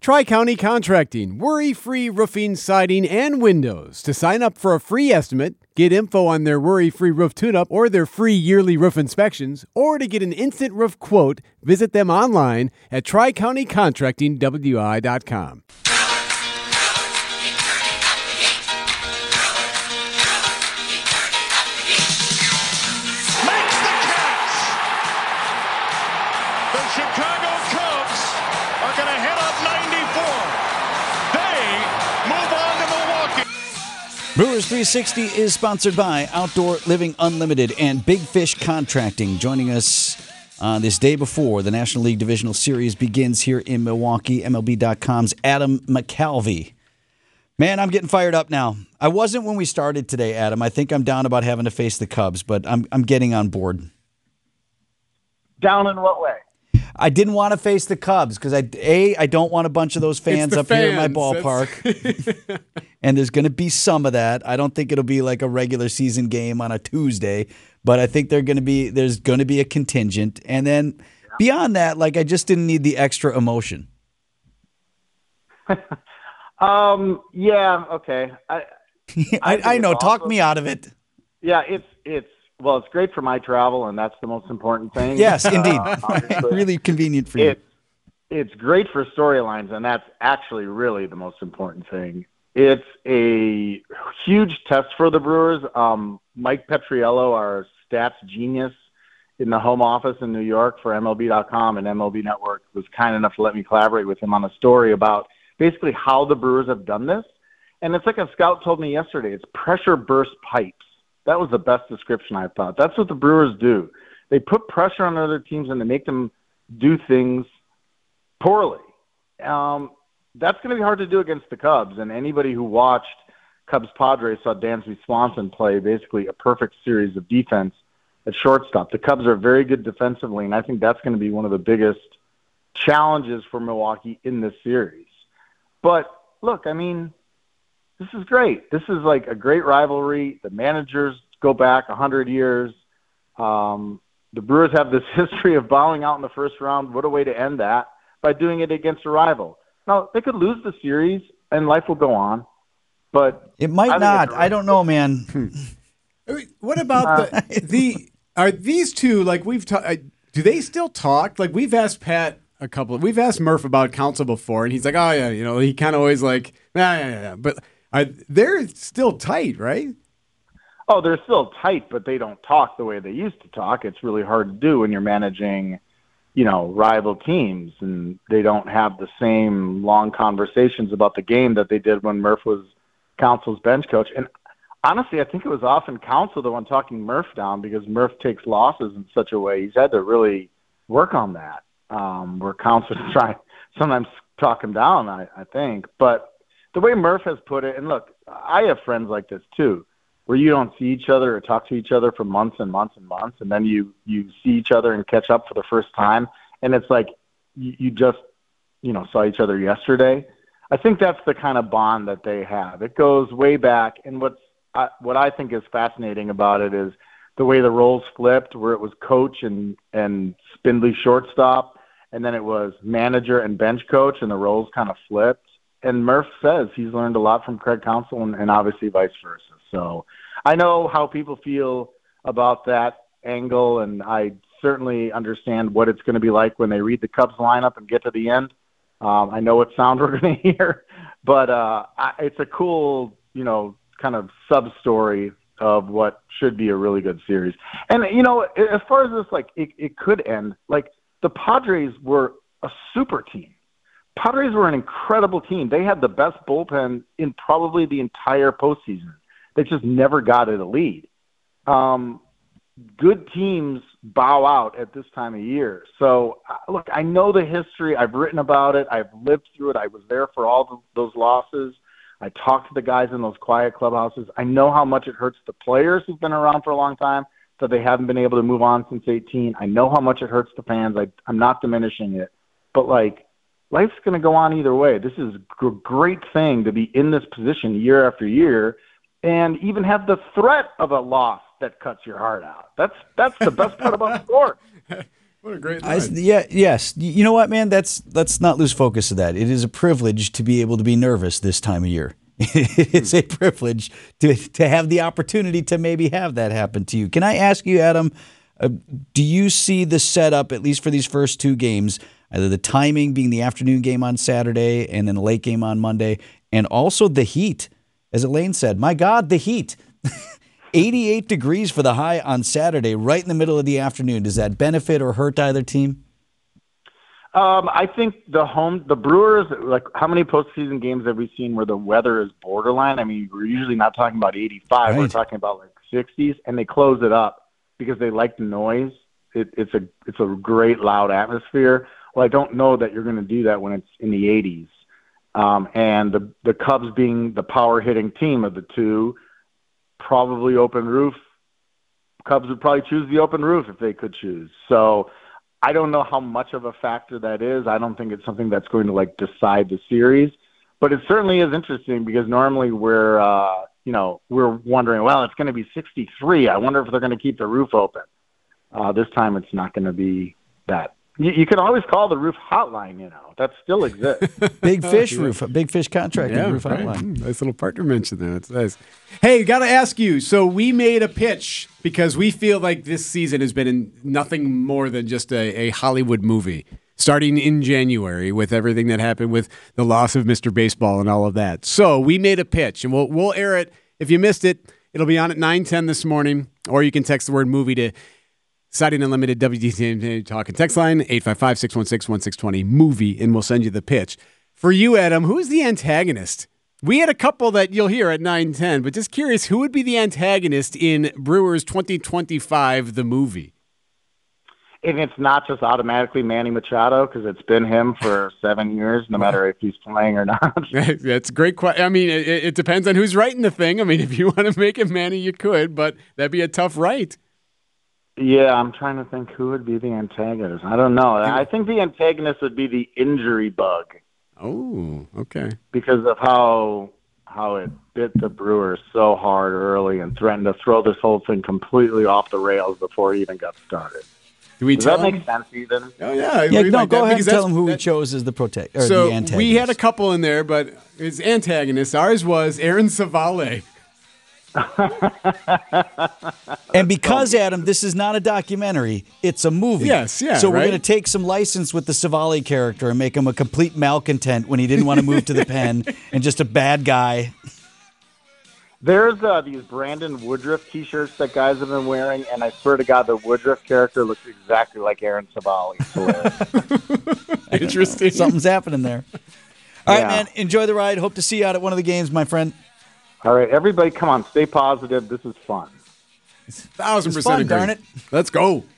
Tri-County Contracting, worry-free roofing, siding, and windows. To sign up for a free estimate, get info on their worry-free roof tune-up or their free yearly roof inspections, or to get an instant roof quote, visit them online at tricountycontractingwi.com. Brewers 360 is sponsored by Outdoor Living Unlimited and Big Fish Contracting. Joining us on this day before the National League Divisional Series begins here in Milwaukee, MLB.com's Adam McCalvy. Man, I'm getting fired up now. I wasn't when we started today, Adam. I think I'm down about having to face the Cubs, but I'm getting on board. Down in what way? I didn't want to face the Cubs because I don't want a bunch of those fans up here in my ballpark. And there's going to be some of that. I don't think it'll be like a regular season game on a Tuesday, but I think there's going to be a contingent. And then beyond that, like I just didn't need the extra emotion. Yeah, okay. I know. Talk me out of it. Yeah, it's great for my travel, and that's the most important thing. Yes, indeed. Really convenient for you. It's great for storylines, and that's actually really the most important thing. It's a huge test for the Brewers. Mike Petriello, our stats genius in the home office in New York for MLB.com and MLB Network, was kind enough to let me collaborate with him on a story about basically how the Brewers have done this. And it's like a scout told me yesterday, it's pressure burst pipes. That was the best description I thought. That's what the Brewers do. They put pressure on other teams and they make them do things poorly. That's going to be hard to do against the Cubs. And anybody who watched Cubs-Padres saw Dansby Swanson play basically a perfect series of defense at shortstop. The Cubs are very good defensively, and I think that's going to be one of the biggest challenges for Milwaukee in this series. But, look, I mean, this is great. This is like a great rivalry. The managers go back 100 years. The Brewers have this history of bowing out in the first round. What a way to end that by doing it against a rival. Now, they could lose the series, and life will go on. But it might not. I don't know, man. What about are these two, like we've talked, do they still talk? Like we've asked we've asked Murph about Counsell before, and he's like, oh, yeah, he kind of always like, yeah. But they're still tight, right? Oh, they're still tight, but they don't talk the way they used to talk. It's really hard to do when you're managing, rival teams, and they don't have the same long conversations about the game that they did when Murph was Counsell's bench coach. And honestly, I think it was often Counsell the one talking Murph down because Murph takes losses in such a way. He's had to really work on that, where Counsell try sometimes talk him down, I think. But the way Murph has put it, and look, I have friends like this too, where you don't see each other or talk to each other for months and months and months, and then you see each other and catch up for the first time, and it's like you just saw each other yesterday. I think that's the kind of bond that they have. It goes way back, and what I think is fascinating about it is the way the roles flipped, where it was coach and spindly shortstop, and then it was manager and bench coach, and the roles kind of flipped. And Murph says he's learned a lot from Craig Counsell and obviously vice versa. So I know how people feel about that angle, and I certainly understand what it's going to be like when they read the Cubs lineup and get to the end. I know what sound we're going to hear, but it's a cool, kind of sub-story of what should be a really good series. And, as far as this, like, it could end, like, the Padres were a super team. Padres were an incredible team. They had the best bullpen in probably the entire postseason. They just never got it a lead. Good teams bow out at this time of year. So, look, I know the history. I've written about it. I've lived through it. I was there for all those losses. I talked to the guys in those quiet clubhouses. I know how much it hurts the players who've been around for a long time that they haven't been able to move on since 18. I know how much it hurts the fans. I'm not diminishing it. But, like, life's going to go on either way. This is a great thing to be in this position year after year and even have the threat of a loss that cuts your heart out. That's the best part about sport. What a great line. Yes. You know what, man? Let's not lose focus of that. It is a privilege to be able to be nervous this time of year. It's a privilege to have the opportunity to maybe have that happen to you. Can I ask you, Adam, do you see the setup, at least for these first two games, either the timing being the afternoon game on Saturday and then a late game on Monday, and also the heat? As Elaine said, my God, the heat. 88 degrees for the high on Saturday, right in the middle of the afternoon. Does that benefit or hurt either team? I think the Brewers, like, how many postseason games have we seen where the weather is borderline? I mean, we're usually not talking about 85. Right. We're talking about like 60s, and they close it up because they like the noise. It's a great loud atmosphere. Well, I don't know that you're going to do that when it's in the 80s. And the Cubs being the power hitting team of the two, probably open roof. Cubs would probably choose the open roof if they could choose. So I don't know how much of a factor that is. I don't think it's something that's going to like decide the series, but it certainly is interesting because normally we're wondering, well, it's going to be 63. I wonder if they're going to keep the roof open. This time it's not going to be that. You can always call the roof hotline, that still exists. Big Fish roof, Big Fish contracting roof right. hotline. Nice little partner mention there. That's nice. Hey, got to ask you. So we made a pitch because we feel like this season has been nothing more than just a Hollywood movie. Starting in January with everything that happened with the loss of Mr. Baseball and all of that. So we made a pitch, and we'll air it. If you missed it, it'll be on at 9:10 this morning, or you can text the word movie to Siding Unlimited WDT Talk and text line 855-616-1620 movie, and we'll send you the pitch. For you, Adam, who's the antagonist? We had a couple that you'll hear at 9:10, but just curious, who would be the antagonist in Brewers 2025, the movie? And it's not just automatically Manny Machado because it's been him for 7 years, no matter if he's playing or not. That's a great question. I mean, it depends on who's writing the thing. I mean, if you want to make it Manny, you could, but that'd be a tough write. Yeah, I'm trying to think who would be the antagonist. I don't know. I think the antagonist would be the injury bug. Oh, okay. Because of how it bit the Brewers so hard early and threatened to throw this whole thing completely off the rails before it even got started. Does that make sense, Ethan? Oh, yeah. Go ahead and tell them who we chose as the antagonist. We had a couple in there, but his antagonist, ours was Aaron Savale. And because, Adam, this is not a documentary, it's a movie. Yes, yeah. So we're going to take some license with the Savale character and make him a complete malcontent when he didn't want to move to the pen and just a bad guy. There's these Brandon Woodruff T-shirts that guys have been wearing, and I swear to God, the Woodruff character looks exactly like Aaron Savale. Interesting. Something's happening there. All right, man. Enjoy the ride. Hope to see you out at one of the games, my friend. All right, everybody, come on, stay positive. This is fun. 1,000% fun, agree. darn it. Let's go.